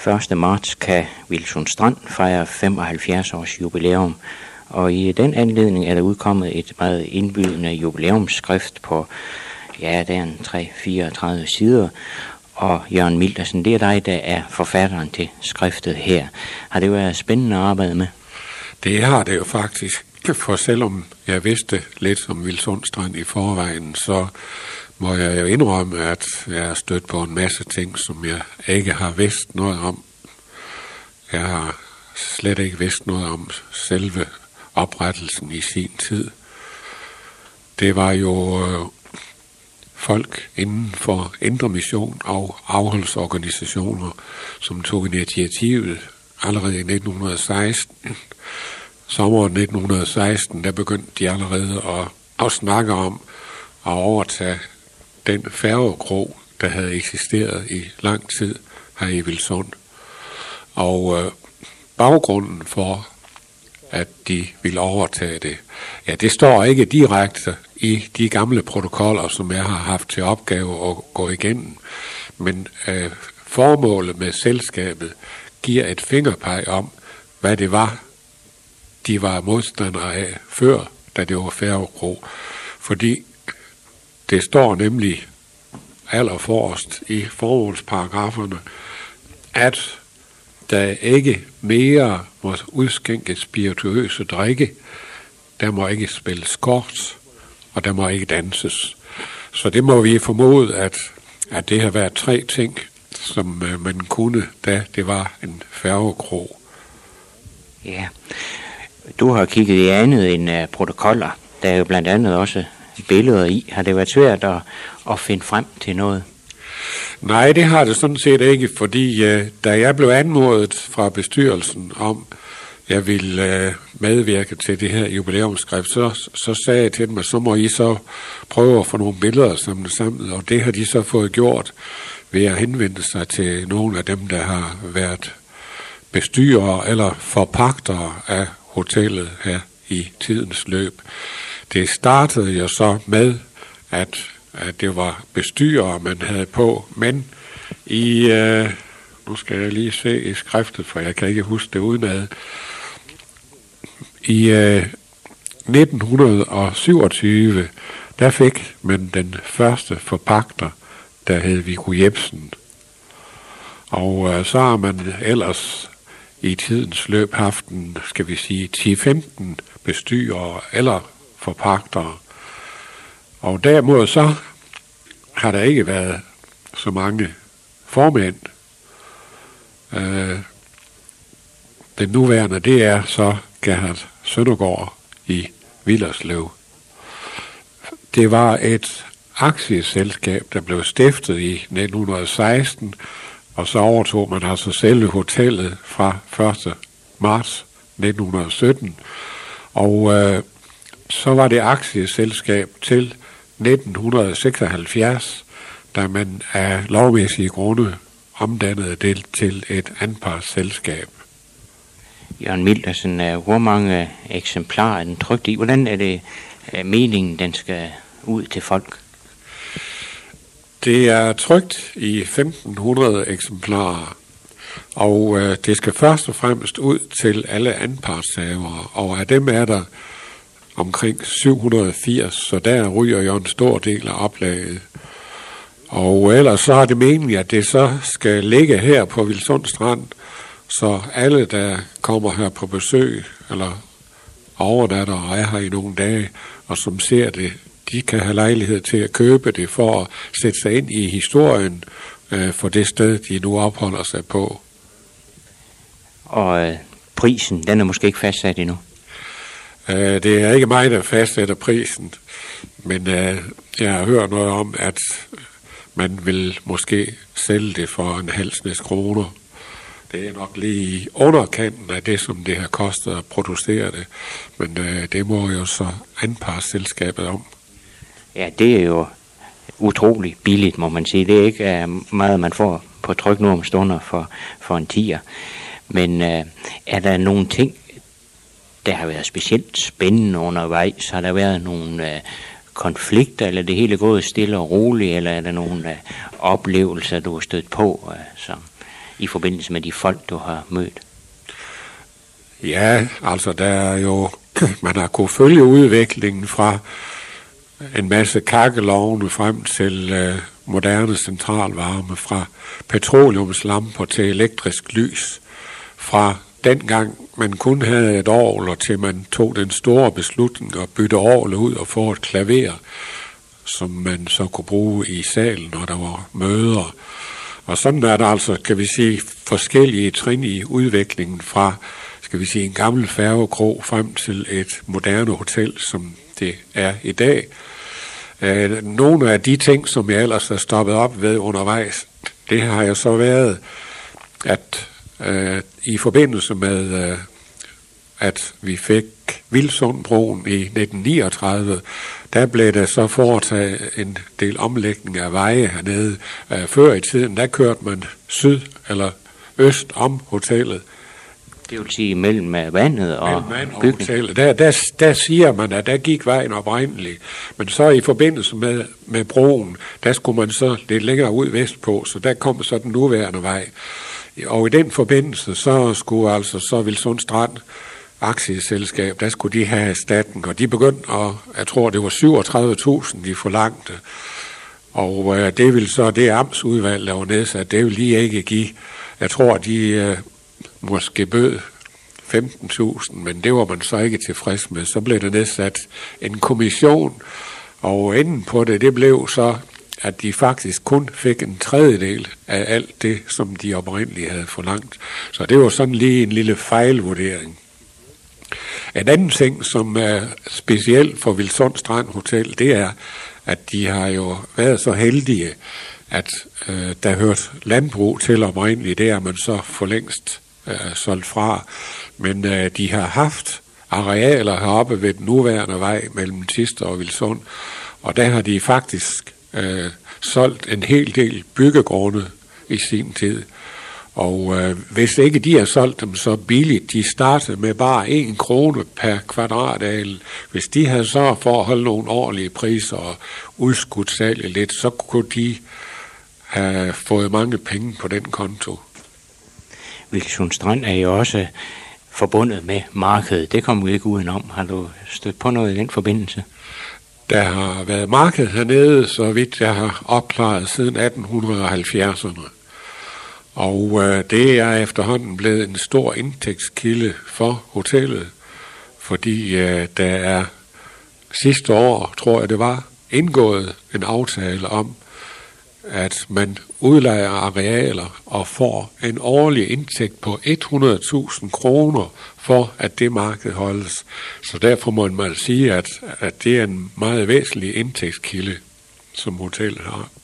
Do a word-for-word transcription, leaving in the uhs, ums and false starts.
første marts kan Wilson Strand fejre femoghalvfjerds års jubilæum, og i den anledning er der udkommet et meget indbydende jubilæumsskrift på, ja, der er en tre hundrede fireogtredive sider, og Jørgen Mildersen, det er dig, der er forfatteren til skriftet her. Har det været spændende at arbejde med? Det har det jo faktisk, for selvom jeg vidste lidt om Wilson Strand i forvejen, så må jeg jo indrømme, at jeg har stødt på en masse ting, som jeg ikke har vidst noget om. Jeg har slet ikke vidst noget om selve oprettelsen i sin tid. Det var jo øh, folk inden for Indre Mission og afholdsorganisationer, som tog initiativet allerede i nitten seksten. Sommeren nitten seksten, der begyndte de allerede at, at snakke om at overtage den færgekro, der havde eksisteret i lang tid her i Vilsund. Og øh, baggrunden for, at de ville overtage det, ja, det står ikke direkte i de gamle protokoller, som jeg har haft til opgave at gå igennem. Men øh, formålet med selskabet giver et fingerpeg om, hvad det var, de var modstandere af før, da det var færgekro. Fordi det står nemlig allerforrest i formålsparagraferne, at der ikke mere må udskænke spirituøse drikke, der må ikke spilles kort, og der må ikke danses. Så det må vi formode, at, at det har været tre ting, som øh, man kunne, da det var en færgekro. Ja, du har kigget i andet end uh, protokoller. Der er jo blandt andet også billeder i. Har det været svært at, at finde frem til noget? Nej, det har det sådan set ikke, fordi uh, da jeg blev anmodet fra bestyrelsen om, jeg ville uh, medvirke til det her jubilæumsskrift, så, så sagde jeg til dem, at så må I så prøve at få nogle billeder samlet sammen, og det har de så fået gjort ved at henvende sig til nogle af dem, der har været bestyrere eller forpagtere af hotellet her i tidens løb. Det startede jo så med, at, at det var bestyrere, man havde på, men i, øh, nu skal jeg lige se i skriftet, for jeg kan ikke huske det udenad, i øh, nitten syvogtyve, der fik man den første forpagter, der hed Viggo Jebsen. Og øh, så har man ellers i tidens løb haft en, skal vi sige, ti til femten bestyrere eller forpagtere. Og derimod så har der ikke været så mange formænd. Øh, den nuværende, det er så Gerhard Søndergaard i Villerslev. Det var et aktieselskab, der blev stiftet i nitten seksten, og så overtog man altså selve hotellet fra første marts nitten sytten. Og øh, så var det aktieselskab til nitten seksoghalvfjerds, da man af lovmæssige grunde omdannede det til et anpartsselskab. Jørgen Mildersen, hvor mange eksemplarer er den trykt i? Hvordan er det meningen, den skal ud til folk? Det er trykt i femten hundrede eksemplarer, og øh, det skal først og fremmest ud til alle anpartshavere, og af dem er der omkring syv hundrede og firs, så der ryger jo en stor del af oplaget. Og ellers så er det meningen, at det så skal ligge her på Vilsund Strand, så alle, der kommer her på besøg, eller overnatter og er her i nogle dage, og som ser det, de kan have lejlighed til at købe det for at sætte sig ind i historien øh, for det sted, de nu opholder sig på. Og øh, prisen, den er måske ikke fastsat endnu? Øh, det er ikke mig, der fastsætter prisen, men øh, jeg har hørt noget om, at man vil måske sælge det for en halv snes kroner. Det er nok lige i underkanten af det, som det har kostet at producere det, men øh, det må jo så anpartsselskabet om. Ja, det er jo utroligt billigt, må man sige. Det er ikke uh, meget, man får på tryk nu om stunder for, for en tier. Men uh, er der nogle ting, der har været specielt spændende undervejs? Har der været nogle uh, konflikter, eller det hele gået stille og roligt, eller er der nogle uh, oplevelser, du har stødt på uh, som i forbindelse med de folk, du har mødt? Ja, altså der er jo, man har kunnet følge udviklingen fra en masse kakkelovne frem til øh, moderne centralvarme, fra petroleumslamper til elektrisk lys, fra dengang man kun havde et orgel, til man tog den store beslutning at bytte orgel ud og få et klaver, som man så kunne bruge i salen, når der var møder. Og sådan er der altså, kan vi sige, forskellige trin i udviklingen fra, skal vi sige, en gammel færgekrog frem til et moderne hotel, som det er i dag. Nogle af de ting, som jeg ellers er stoppet op ved undervejs, det har jo så været, at øh, i forbindelse med, øh, at vi fik Vilsundbroen i nitten niogtredive, der blev der så foretaget en del omlægning af veje hernede. Øh, før i tiden, der kørte man syd eller øst om hotellet. Det vil sige mellem vandet og mellem vand og hotellet. Der, der, der siger man, at der gik vejen oprindeligt. Men så i forbindelse med, med broen, der skulle man så lidt længere ud vestpå, så der kom så den nuværende vej. Og i den forbindelse, så skulle altså så Vilsund Strand aktieselskab, der skulle de have erstatning, og de begyndte, og jeg tror, det var syvogtredive tusind, de forlangte. Og øh, det vil så, det amtsudvalg, der var nedsat, det vil lige ikke give. Jeg tror, de øh, måske bød femten tusind, men det var man så ikke tilfreds med. Så blev der nedsat en kommission, og enden på det, det blev så, at de faktisk kun fik en tredjedel af alt det, som de oprindeligt havde forlangt. Så det var sådan lige en lille fejlvurdering. En anden ting, som er specielt for Vilsund Strand Hotel, det er, at de har jo været så heldige, at øh, der hørte landbrug til oprindeligt, det er man så for længst øh, solgt fra. Men øh, de har haft arealer heroppe ved den nuværende vej mellem Thisted og Vilsund, og der har de faktisk øh, solgt en hel del byggegrunde i sin tid. Og øh, hvis ikke de har solgt dem så billigt, de startede med bare en krone per kvadratdel. Hvis de havde så for at holde nogle ordentlige priser og udskudt salget lidt, så kunne de have fået mange penge på den konto. Vilsund Strand er jo også forbundet med markedet. Det kommer vi ikke udenom. Har du stødt på noget i den forbindelse? Der har været marked hernede, så vidt jeg har opklaret siden atten halvfjerdserne. Og øh, det er efterhånden blevet en stor indtægtskilde for hotellet, fordi øh, der er sidste år, tror jeg det var, indgået en aftale om, at man udlejer arealer og får en årlig indtægt på hundrede tusind kroner for, at det marked holdes. Så derfor må man sige, at, at det er en meget væsentlig indtægtskilde, som hotellet har.